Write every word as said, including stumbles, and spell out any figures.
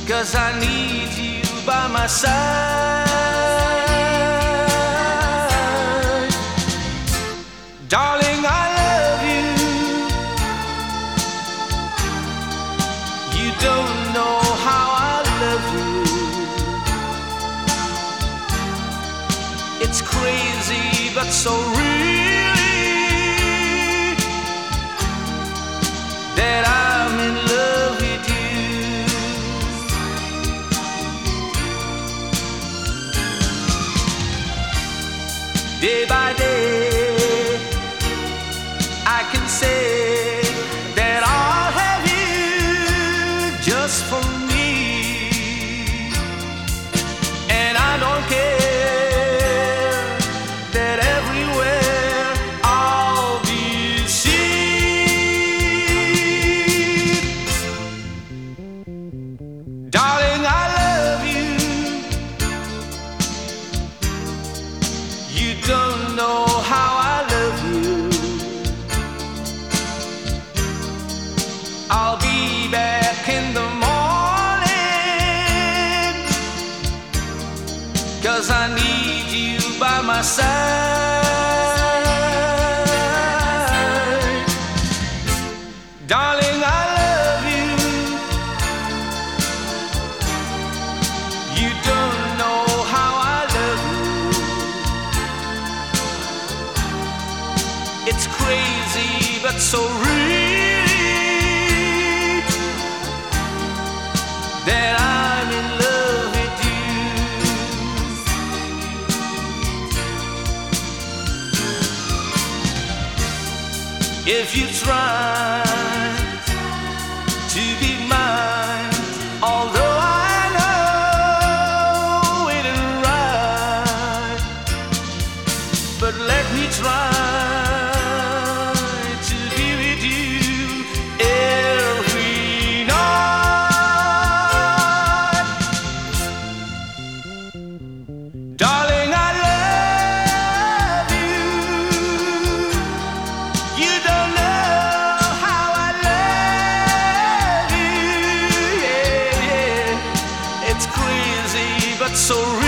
'cause I need you by my side. Darling, I love you. You don't know how I love you. It's crazy but so really that I'm in love with you. Day by day I can say that I'll have you just for me, and I don't care that everywhere I'll be seen. Darling, I love you. You don't know how I love you. I'll be back in the morning, 'cause I need you by my side. Darling, I love you. You don't know how I love you. It's crazy but so real that I'm in love with you. If you try to be mine, although I know it ain't right, but let me try to be with you every night. Darling, I love you. You don't know how I love you. Yeah, yeah. It's crazy but so real.